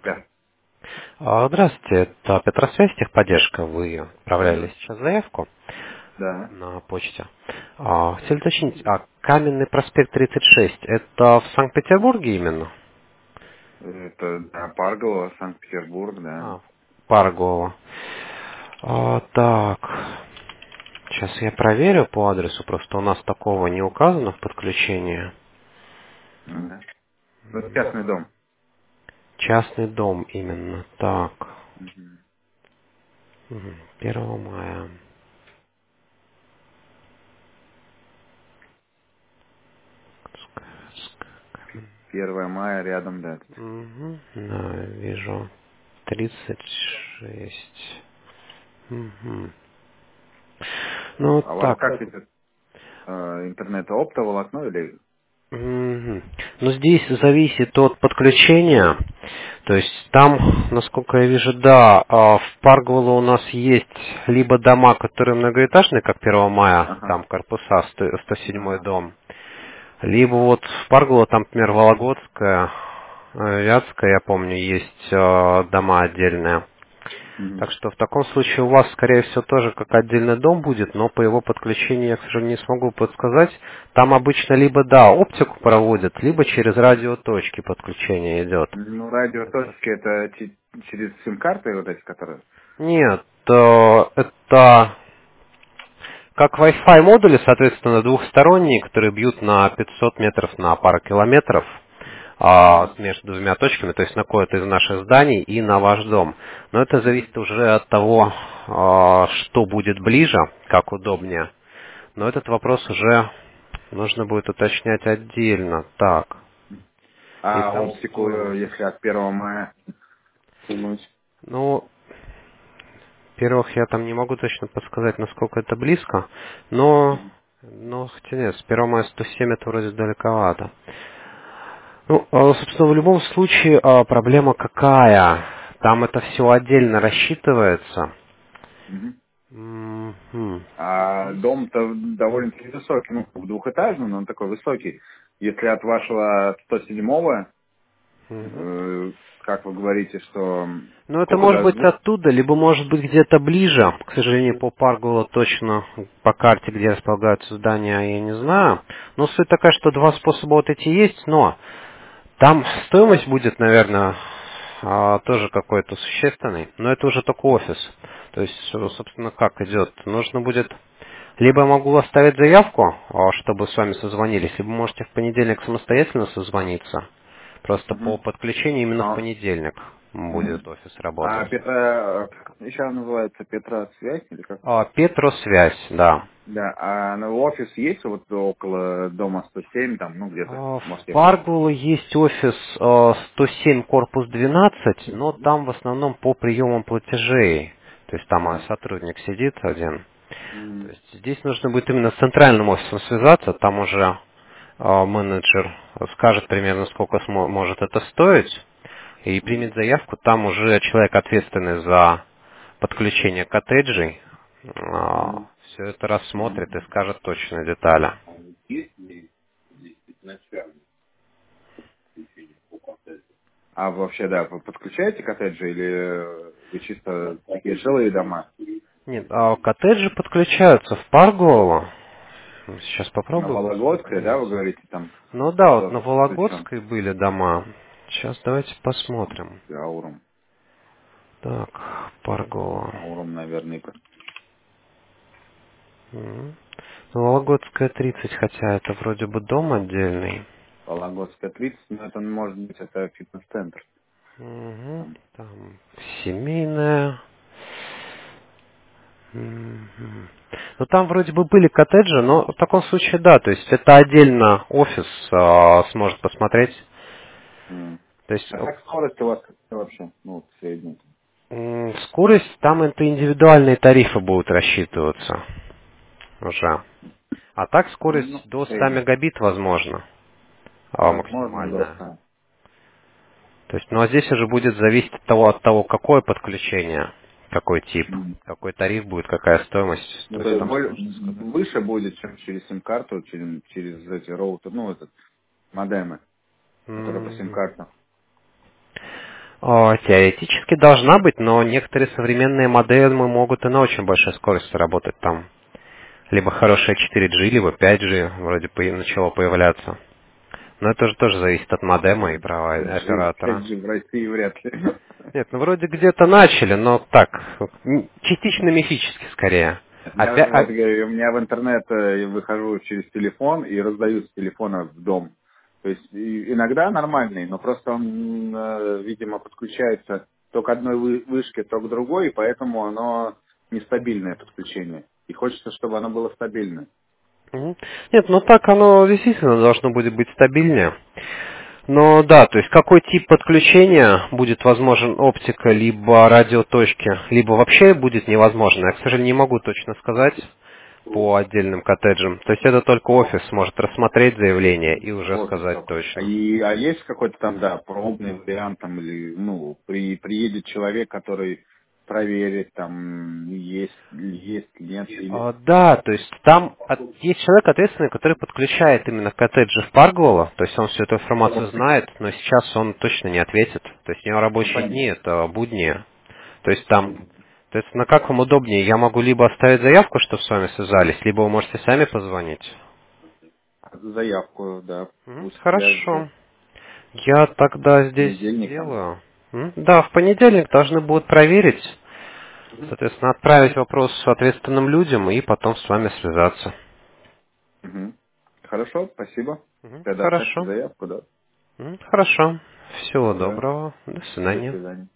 Да. Здравствуйте, это Петросвязь, техподдержка. Вы отправляли Да. сейчас заявку Да. на почте. Хотели уточнить, Каменный проспект 36, это в Санкт-Петербурге именно? Это да, Паргола, Санкт-Петербург, да. Паргола. Так, сейчас я проверю по адресу, просто у нас такого не указано в подключении. Да. Ну, частный дом. Частный дом именно, так. Мгм. 1 мая. 1 мая рядом, да. Тут. Да, вижу. 36. Мгм. Ну, А у вас так. как идет? Интернет оптоволокно или... Мгм. Ну, здесь зависит от подключения. То есть там, насколько я вижу, да, в Парголо у нас есть либо дома, которые многоэтажные, как 1 мая, Ага. там корпуса, 107 Ага. дом. Либо вот в Парголо, там, например, Вологодская, Вятская, я помню, есть дома отдельные. Мгм. Так что в таком случае у вас, скорее всего, тоже как отдельный дом будет, но по его подключению я, к сожалению, не смогу подсказать. Там обычно либо, да, оптику проводят, либо через радиоточки подключение идет. Ну, радиоточки это через сим-карты вот эти, которые... Нет, это как Wi-Fi модули, соответственно, двухсторонние, которые бьют на 500 метров на пару километров. Мгм. Между двумя точками, то есть на какое-то из наших зданий и на ваш дом. Но это Мгм. зависит уже от того, что будет ближе, как удобнее. Но этот вопрос уже нужно будет уточнять отдельно. Так. И А там оптику, стоимость. если от 1 мая тянуть? Ну, во-первых, я там не могу точно подсказать, насколько это близко, но, хотя нет, с 1 мая 107 это вроде далековато. Ну, собственно, в любом случае, проблема какая? Там это все отдельно рассчитывается. Мгм. Мгм. А Здесь. дом-то довольно-таки высокий, ну, двухэтажный, но он такой высокий. Если от вашего от 107-го, Мгм. как вы говорите, что Ну, это сколько может до быть двух? оттуда, либо может быть где-то ближе. К сожалению, по Паргулу точно по карте, где располагаются здания, я не знаю. Но суть такая, что два способа вот эти есть, но там стоимость будет, наверное, тоже какой-то существенный. Но это уже только офис. То есть, собственно, как идет? Нужно будет либо я могу оставить заявку, чтобы с вами созвонились, либо можете в понедельник самостоятельно созвониться. Просто по Мгм. подключению именно в А, понедельник мгм. будет офис А работать. Петра, как еще называется, Петра связь или как? Петросвязь, да. Да, а офис есть вот около дома 107, там, ну, где-то В в Москве? Паргуле есть офис 107, корпус 12, но там в основном по приемам платежей. То есть там Ага. сотрудник сидит один. То М, есть здесь нужно будет именно с центральным офисом связаться, там уже менеджер скажет примерно, сколько может это стоить, и примет заявку. Там уже человек, ответственный за подключение коттеджей, мгм. все это рассмотрит и скажет точные детали. А вообще, да, вы подключаете коттеджи или вы чисто такие жилые дома? Нет, коттеджи подключаются в Парголу. Сейчас На попробую Вологодской, да, посмотреть. вы говорите, там Ну да, вот на кто подключен Вологодской были дома. Сейчас давайте посмотрим. Аурум. Так, Паргола. Аурум, наверное, Мгм. Ну, Вологодская 30, хотя это вроде бы дом отдельный. Вологодская 30, но это может быть это фитнес-центр. Мгм. Там. Там семейная. Мгм. Ну там вроде бы были коттеджи, но в таком случае да, то есть это отдельно офис сможет посмотреть. М. То есть А как скорость у вас какая вообще? Ну, вот средняя. скорость, там это индивидуальные тарифы будут рассчитываться уже. А так Ну, скорость до 100 средняя. мегабит возможно, Возможно, максимальная. доска. То есть, ну а здесь уже будет зависеть от того, какое подключение, какой тип, какой тариф будет, какая стоимость. Ну, То то есть есть там сложно сказать. выше будет, чем через сим-карту, через эти роутеры, ну, этот, модемы, которые по Мгм. сим-картам. Теоретически должна быть, но некоторые современные модемы могут и на очень большой скорости работать там. Либо хорошая 4G, либо 5G вроде начало появляться. Но это же тоже зависит от модема и права 5G оператора. в России вряд ли. Нет, ну вроде где-то начали, но так, частично мифически скорее. Я Опять, вот говорю, у меня в интернет выхожу через телефон и раздаю с телефона в дом. То есть иногда нормальный, но просто он, видимо, подключается то к одной вышке, то к другой, и поэтому оно нестабильное подключение. И хочется, чтобы оно было стабильное. Нет, ну так оно действительно должно будет быть стабильнее. Но да, то есть какой тип подключения будет возможен, оптика, либо радиоточки, либо вообще будет невозможно. Я, к сожалению, не могу точно сказать по отдельным коттеджам. То есть это только офис может рассмотреть заявление и уже Офис сказать только. точно. А есть какой-то там, да, пробный вариант там, или, ну, приедет человек, который проверит, там, есть, нет, или... Да, то есть там есть человек ответственный, который подключает именно коттеджи в Паргола, то есть он всю эту информацию знает, но сейчас он точно не ответит. То есть у него Ну, рабочие понятно. дни, это будни. То есть там, то есть, на как вам удобнее, я могу либо оставить заявку, что с вами связались, либо вы можете сами позвонить. Заявку, да, пусть свяжутся. Хорошо. Я тогда В здесь понедельник там. сделаю. Да, в понедельник должны будут проверить, соответственно, отправить вопрос ответственным людям и потом с вами связаться. Мгм. Хорошо, спасибо. Тогда оставьте Хорошо. заявку, да. Хорошо. Всего Да. доброго. До До свидания. свидания.